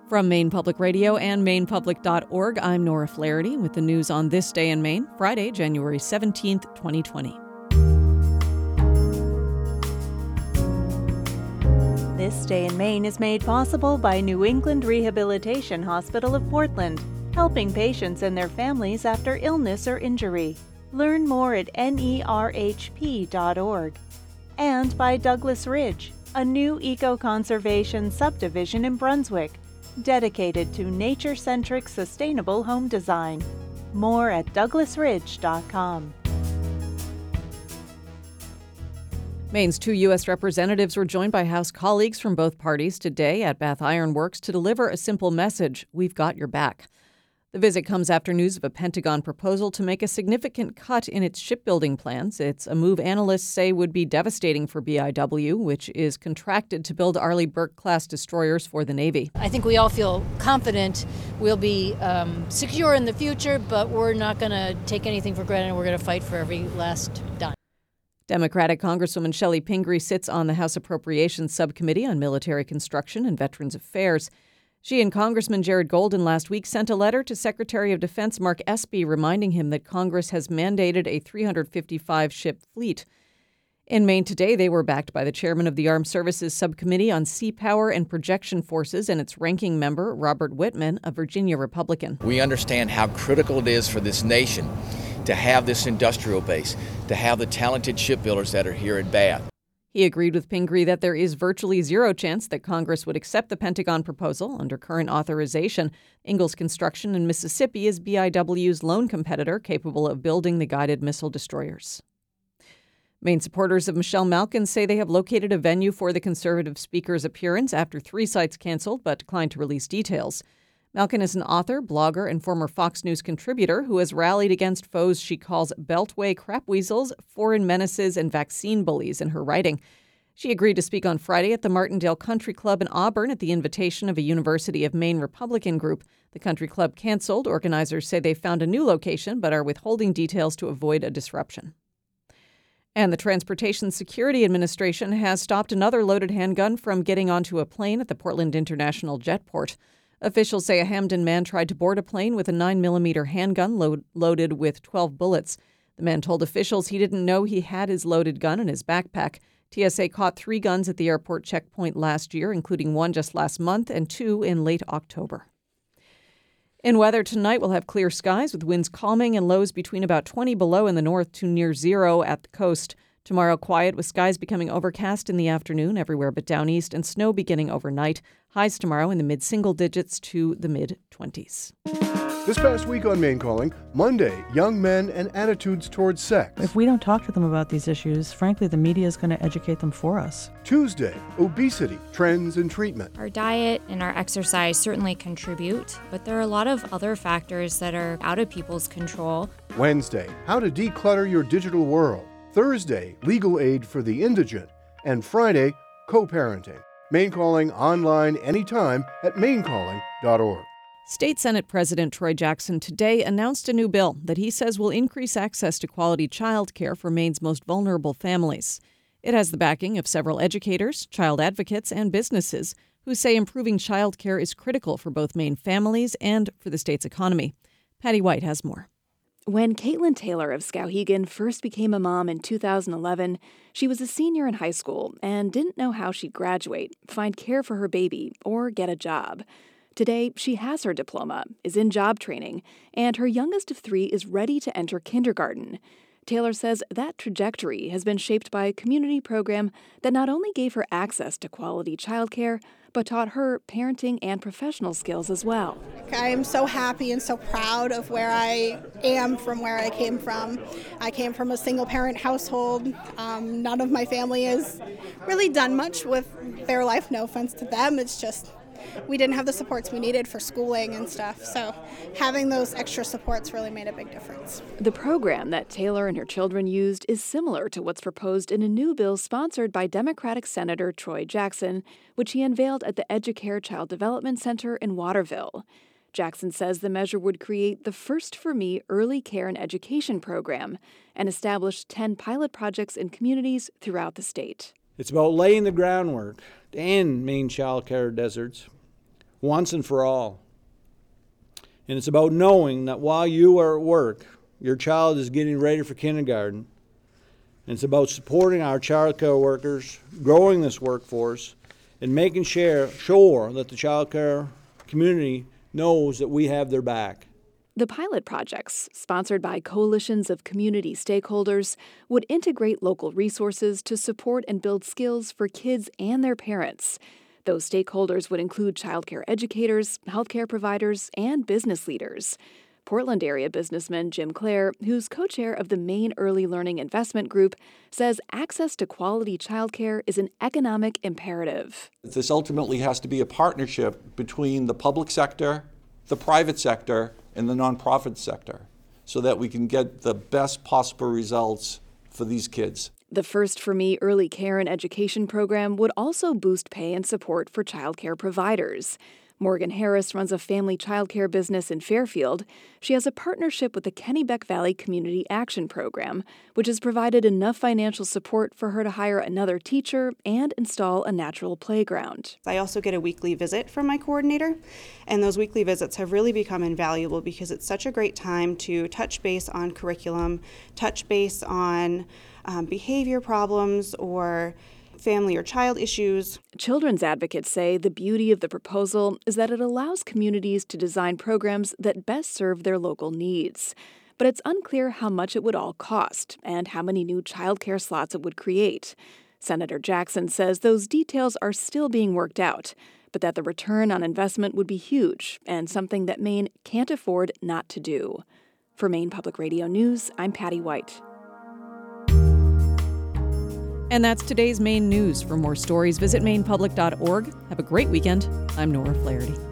From Maine Public Radio and mainepublic.org, I'm Nora Flaherty with the news on this day in Maine, Friday, January 17th, 2020. This Day in Maine is made possible by New England Rehabilitation Hospital of Portland, helping patients and their families after illness or injury. Learn more at nerhp.org. And by Douglas Ridge, a new eco-conservation subdivision in Brunswick, dedicated to nature-centric sustainable home design. More at douglasridge.com. Maine's two U.S. representatives were joined by House colleagues from both parties today at Bath Iron Works to deliver a simple message: we've got your back. The visit comes after news of a Pentagon proposal to make a significant cut in its shipbuilding plans. It's a move analysts say would be devastating for BIW, which is contracted to build Arleigh Burke-class destroyers for the Navy. I think we all feel confident we'll be secure in the future, but we're not going to take anything for granted. We're going to fight for every last dime. Democratic Congresswoman Shelley Pingree sits on the House Appropriations Subcommittee on Military Construction and Veterans Affairs. She and Congressman Jared Golden last week sent a letter to Secretary of Defense Mark Espy reminding him that Congress has mandated a 355-ship fleet. In Maine today, they were backed by the chairman of the Armed Services Subcommittee on Sea Power and Projection Forces and its ranking member, Robert Whitman, a Virginia Republican. We understand how critical it is for this nation to have this industrial base, to have the talented shipbuilders that are here at Bath. He agreed with Pingree that there is virtually zero chance that Congress would accept the Pentagon proposal under current authorization. Ingalls Construction in Mississippi is BIW's lone competitor capable of building the guided missile destroyers. Maine supporters of Michelle Malkin say they have located a venue for the Conservative Speaker's appearance after 3 sites canceled but declined to release details. Malkin is an author, blogger, and former Fox News contributor who has rallied against foes she calls Beltway crapweasels, foreign menaces, and vaccine bullies in her writing. She agreed to speak on Friday at the Martindale Country Club in Auburn at the invitation of a University of Maine Republican group. The country club canceled. Organizers say they found a new location but are withholding details to avoid a disruption. And the Transportation Security Administration has stopped another loaded handgun from getting onto a plane at the Portland International Jetport. Officials say a Hamden man tried to board a plane with a 9mm handgun loaded with 12 bullets. The man told officials he didn't know he had his loaded gun in his backpack. TSA caught 3 guns at the airport checkpoint last year, including 1 just last month and 2 in late October. In weather tonight, we'll have clear skies with winds calming and lows between about 20 below in the north to near 0 at the coast. Tomorrow, quiet with skies becoming overcast in the afternoon everywhere but down east and snow beginning overnight. Highs tomorrow in the mid-single digits to the mid-20s. This past week on Maine Calling, Monday, young men and attitudes towards sex. If we don't talk to them about these issues, frankly, the media is going to educate them for us. Tuesday, obesity, trends and treatment. Our diet and our exercise certainly contribute, but there are a lot of other factors that are out of people's control. Wednesday, how to declutter your digital world. Thursday, legal aid for the indigent. And Friday, co-parenting. Maine Calling online anytime at mainecalling.org. State Senate President Troy Jackson today announced a new bill that he says will increase access to quality child care for Maine's most vulnerable families. It has the backing of several educators, child advocates, and businesses who say improving child care is critical for both Maine families and for the state's economy. Patty White has more. When Caitlin Taylor of Skowhegan first became a mom in 2011, she was a senior in high school and didn't know how she'd graduate, find care for her baby, or get a job. Today, she has her diploma, is in job training, and her youngest of 3 is ready to enter kindergarten. Taylor says that trajectory has been shaped by a community program that not only gave her access to quality childcare, but taught her parenting and professional skills as well. I am so happy and so proud of where I am from where I came from. I came from a single-parent household. None of my family has really done much with their life. No offense to them. It's just we didn't have the supports we needed for schooling and stuff. So having those extra supports really made a big difference. The program that Taylor and her children used is similar to what's proposed in a new bill sponsored by Democratic Senator Troy Jackson, which he unveiled at the Educare Child Development Center in Waterville. Jackson says the measure would create the First for Me early care and education program and establish 10 pilot projects in communities throughout the state. It's about laying the groundwork to end Maine child care deserts. once and for all. And it's about knowing that while you are at work, your child is getting ready for kindergarten. And it's about supporting our child care workers, growing this workforce, and making sure that the child care community knows that we have their back. The pilot projects, sponsored by coalitions of community stakeholders, would integrate local resources to support and build skills for kids and their parents. Those stakeholders would include childcare educators, healthcare providers, and business leaders. Portland area businessman Jim Clare, who's co-chair of the Maine Early Learning Investment Group, says access to quality childcare is an economic imperative. This ultimately has to be a partnership between the public sector, the private sector, and the nonprofit sector so that we can get the best possible results for these kids. The First for Me Early Care and Education program would also boost pay and support for childcare providers. Morgan Harris runs a family childcare business in Fairfield. She has a partnership with the Kennebec Valley Community Action Program, which has provided enough financial support for her to hire another teacher and install a natural playground. I also get a weekly visit from my coordinator, and those weekly visits have really become invaluable because it's such a great time to touch base on curriculum, touch base on behavior problems or family or child issues. Children's advocates say the beauty of the proposal is that it allows communities to design programs that best serve their local needs. But it's unclear how much it would all cost and how many new childcare slots it would create. Senator Jackson says those details are still being worked out, but that the return on investment would be huge and something that Maine can't afford not to do. For Maine Public Radio News, I'm Patty White. And that's today's Maine news. For more stories, visit mainepublic.org. Have a great weekend. I'm Nora Flaherty.